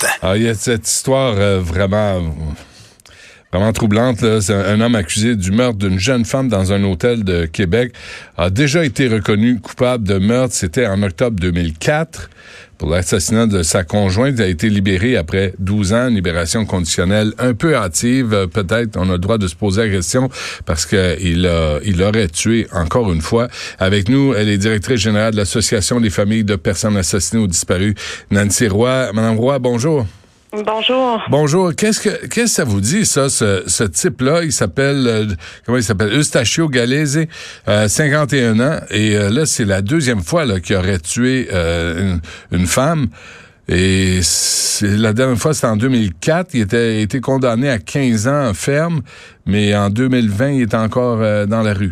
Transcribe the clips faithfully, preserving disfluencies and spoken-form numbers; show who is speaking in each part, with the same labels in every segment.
Speaker 1: Ah, il y a cette histoire euh, vraiment... Vraiment troublante, là. C'est un, un homme accusé du meurtre d'une jeune femme dans un hôtel de Québec a déjà été reconnu coupable de meurtre. C'était en octobre deux mille quatre. Pour l'assassinat de sa conjointe, il a été libéré après douze ans, une libération conditionnelle un peu hâtive. Peut-être on a le droit de se poser la question parce que il a, il aurait tué encore une fois. Avec nous, elle est directrice générale de l'Association des familles de personnes assassinées ou disparues, Nancy Roy. Madame Roy, bonjour.
Speaker 2: Bonjour.
Speaker 1: Bonjour. Qu'est-ce que qu'est-ce que ça vous dit, ça, ce, ce type-là? Il s'appelle, euh, comment il s'appelle? Eustachio Gallese, euh, cinquante et un ans. Et euh, là, c'est la deuxième fois là, qu'il aurait tué euh, une, une femme. Et c'est, la dernière fois, c'était en deux mille quatre. Il était été condamné à quinze ans ferme, mais en deux mille vingt, il est encore euh, dans la rue.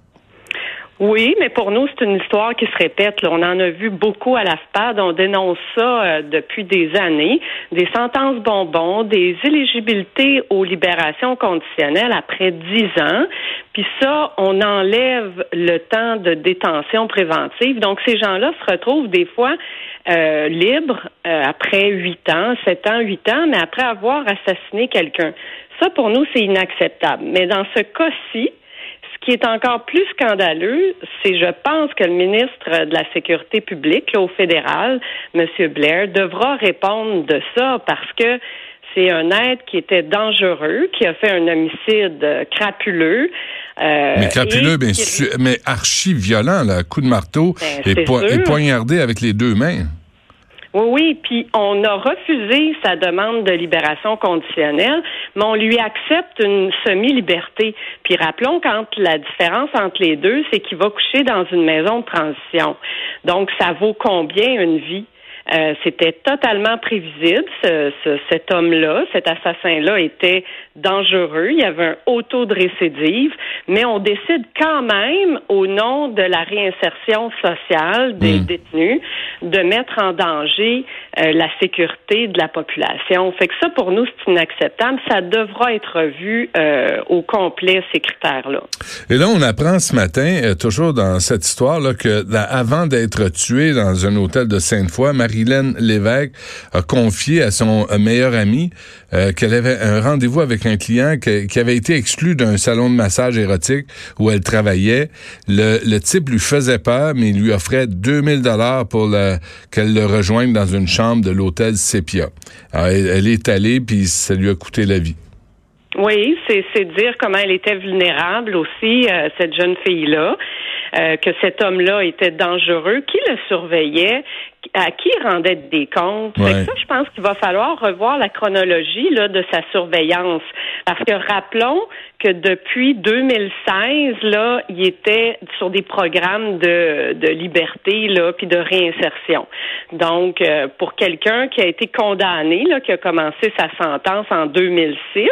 Speaker 2: Oui, mais pour nous, c'est une histoire qui se répète. Là. On en a vu beaucoup à l'AFPAD. On dénonce ça euh, depuis des années. Des sentences bonbons, des éligibilités aux libérations conditionnelles après dix ans. Puis ça, on enlève le temps de détention préventive. Donc, ces gens-là se retrouvent des fois euh, libres euh, après huit ans, sept ans, huit ans, mais après avoir assassiné quelqu'un. Ça, pour nous, c'est inacceptable. Mais dans ce cas-ci, ce qui est encore plus scandaleux, c'est, je pense, que le ministre de la Sécurité publique, là, au fédéral, M. Blair, devra répondre de ça parce que c'est un être qui était dangereux, qui a fait un homicide crapuleux. Euh,
Speaker 1: mais crapuleux, bien
Speaker 2: qui...
Speaker 1: sûr, mais archi-violent, là, coup de marteau
Speaker 2: ben,
Speaker 1: et, po- et poignardé avec les deux mains.
Speaker 2: Oui, oui, puis on a refusé sa demande de libération conditionnelle, mais on lui accepte une semi-liberté. Puis rappelons quand la différence entre les deux, c'est qu'il va coucher dans une maison de transition. Donc, ça vaut combien une vie? Euh, c'était totalement prévisible. Ce, ce, cet homme-là, cet assassin-là était dangereux. Il y avait un haut taux de récidive, mais on décide quand même, au nom de la réinsertion sociale des mmh. détenus, de mettre en danger euh, la sécurité de la population. Fait que ça, pour nous, c'est inacceptable. Ça devra être revu euh, au complet, ces critères-là.
Speaker 1: Et là, on apprend ce matin, euh, toujours dans cette histoire-là, que là, avant d'être tué dans un hôtel de Sainte-Foy, Marie-Hélène Lévesque a confié à son meilleur ami euh, qu'elle avait un rendez-vous avec un client que, qui avait été exclu d'un salon de massage érotique où elle travaillait. Le, le type lui faisait peur, mais il lui offrait deux mille dollars pour le, qu'elle le rejoigne dans une chambre de l'hôtel Sepia. Alors, elle, elle est allée, puis ça lui a coûté la vie.
Speaker 2: Oui, c'est, c'est dire comment elle était vulnérable aussi, euh, cette jeune fille-là, euh, que cet homme-là était dangereux, qui le surveillait, à qui il rendait des comptes.
Speaker 1: Ouais.
Speaker 2: Fait que ça, je pense qu'il va falloir revoir la chronologie là de sa surveillance. Parce que rappelons que depuis deux mille seize, là, il était sur des programmes de, de liberté, là, puis de réinsertion. Donc, euh, pour quelqu'un qui a été condamné, là, qui a commencé sa sentence en deux mille six,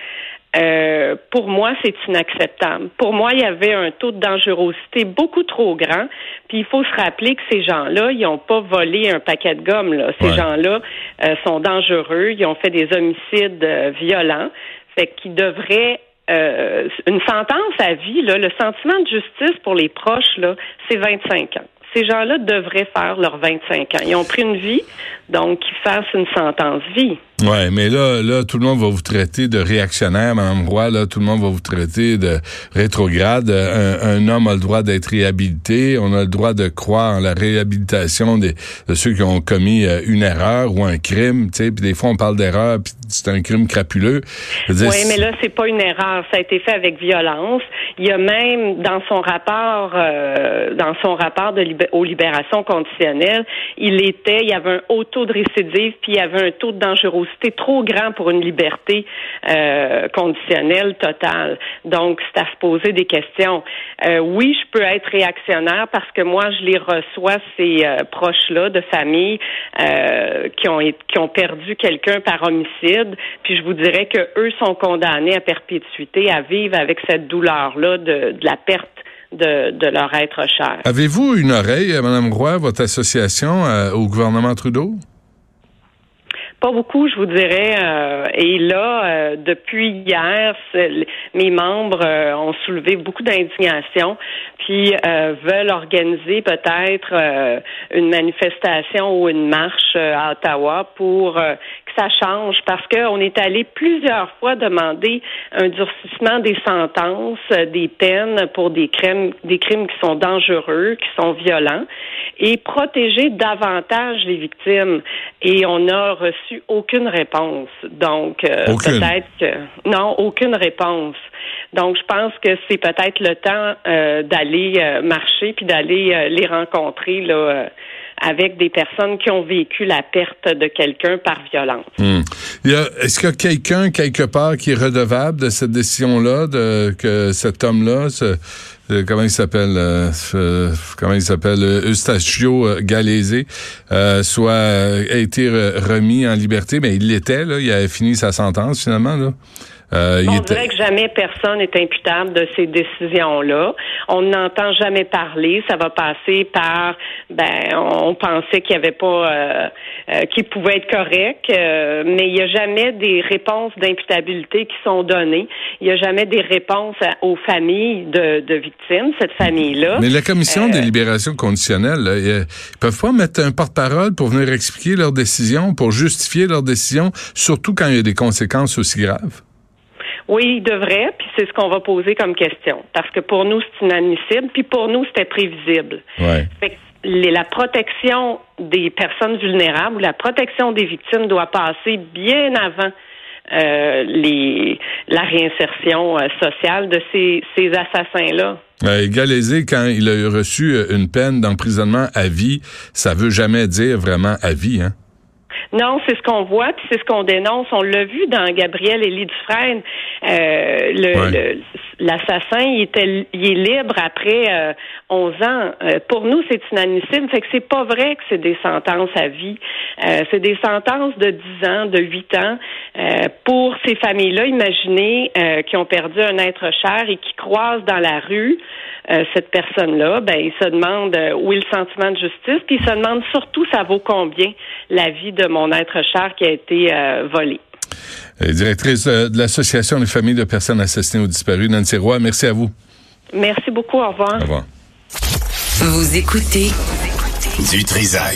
Speaker 2: Euh, pour moi, c'est inacceptable. Pour moi, il y avait un taux de dangerosité beaucoup trop grand. Puis il faut se rappeler que ces gens-là, ils n'ont pas volé un paquet de gomme, là. Ces ouais. gens-là euh, sont dangereux. Ils ont fait des homicides euh, violents. Fait qu'ils devraient euh, une sentence à vie, là. Le sentiment de justice pour les proches, là, c'est vingt-cinq ans. Ces gens-là devraient faire leurs vingt-cinq ans. Ils ont pris une vie, donc qu'ils fassent une sentence vie.
Speaker 1: Ouais, mais là, là, tout le monde va vous traiter de réactionnaire, Mme Roy. Là, tout le monde va vous traiter de rétrograde. Un, un homme a le droit d'être réhabilité. On a le droit de croire en la réhabilitation des, de ceux qui ont commis une erreur ou un crime. Tu sais, puis des fois on parle d'erreur, puis c'est un crime crapuleux. Dire,
Speaker 2: oui, mais là, c'est pas une erreur. Ça a été fait avec violence. Il y a même dans son rapport, euh, dans son rapport de libé- aux libérations conditionnelles, il était, il y avait un haut taux de récidive, puis il y avait un taux de dangerosité trop grand pour une liberté euh, conditionnelle totale. Donc, c'est à se poser des questions. Euh, oui, je peux être réactionnaire parce que moi, je les reçois, ces euh, proches-là de famille euh, qui ont qui ont perdu quelqu'un par homicide. Puis je vous dirais que eux sont condamnés à perpétuité à vivre avec cette douleur-là de, de la perte de, de leur être cher.
Speaker 1: Avez-vous une oreille, Mme Roy, votre association euh, au gouvernement Trudeau?
Speaker 2: Pas beaucoup, je vous dirais. Euh, et là, euh, depuis hier, mes membres euh, ont soulevé beaucoup d'indignation, puis euh, veulent organiser peut-être euh, une manifestation ou une marche euh, à Ottawa pour euh, que ça change parce qu'on est allé plusieurs fois demander un durcissement des sentences, des peines pour des crimes, des crimes qui sont dangereux, qui sont violents, et protéger davantage les victimes. Et on n'a reçu aucune réponse. Donc, euh,
Speaker 1: aucune.
Speaker 2: peut-être que... Non, aucune réponse. Donc, je pense que c'est peut-être le temps euh, d'aller euh, marcher puis d'aller euh, les rencontrer là, euh, avec des personnes qui ont vécu la perte de quelqu'un par violence.
Speaker 1: Hum. Il y a, est-ce qu'il y a quelqu'un, quelque part, qui est redevable de cette décision-là, de que cet homme-là, ce, euh, comment il s'appelle, euh, euh, comment il s'appelle, Eustachio euh, Galeazzi, euh, soit euh, a été remis en liberté? Mais il l'était, là, il avait fini sa sentence, finalement, là. Euh,
Speaker 2: On
Speaker 1: était...
Speaker 2: dirait que jamais personne n'est imputable de ces décisions-là. On n'entend jamais parler. Ça va passer par, ben, on pensait qu'il n'y avait pas, euh, euh, qu'il pouvait être correct, euh, mais il n'y a jamais des réponses d'imputabilité qui sont données. Il n'y a jamais des réponses à, aux familles de, de victimes, cette famille-là.
Speaker 1: Mais la commission
Speaker 2: euh,
Speaker 1: des libérations conditionnelles, là, ils peuvent pas mettre un porte-parole pour venir expliquer leurs décisions, pour justifier leurs décisions, surtout quand il y a des conséquences aussi graves?
Speaker 2: Oui, il devrait, puis c'est ce qu'on va poser comme question. Parce que pour nous, c'est inadmissible, puis pour nous, c'était prévisible.
Speaker 1: Ouais.
Speaker 2: Fait que les, la protection des personnes vulnérables ou la protection des victimes doit passer bien avant euh, les, la réinsertion euh, sociale de ces, ces assassins-là.
Speaker 1: Euh, Galeazzi, quand il a reçu une peine d'emprisonnement à vie, ça veut jamais dire vraiment à vie, hein?
Speaker 2: Non, c'est ce qu'on voit, puis c'est ce qu'on dénonce. On l'a vu dans Gabriel Élie Dufresne. Euh, le,
Speaker 1: ouais.
Speaker 2: le, l'assassin, il était, il est libre après euh, onze ans. Euh, pour nous, c'est inadmissible. Fait que c'est pas vrai que c'est des sentences à vie. Euh, c'est des sentences de dix ans, de huit ans. Euh, pour ces familles-là, imaginez euh, qui ont perdu un être cher et qui croisent dans la rue euh, cette personne-là, ben ils se demandent euh, où est le sentiment de justice, puis ils se demandent surtout ça vaut combien la vie de mon être cher qui a été euh, volé.
Speaker 1: Directrice de l'Association des familles de personnes assassinées ou disparues, Nancy Roy, merci à vous.
Speaker 2: Merci beaucoup, au revoir.
Speaker 1: Au revoir.
Speaker 3: Vous écoutez Du Trisac.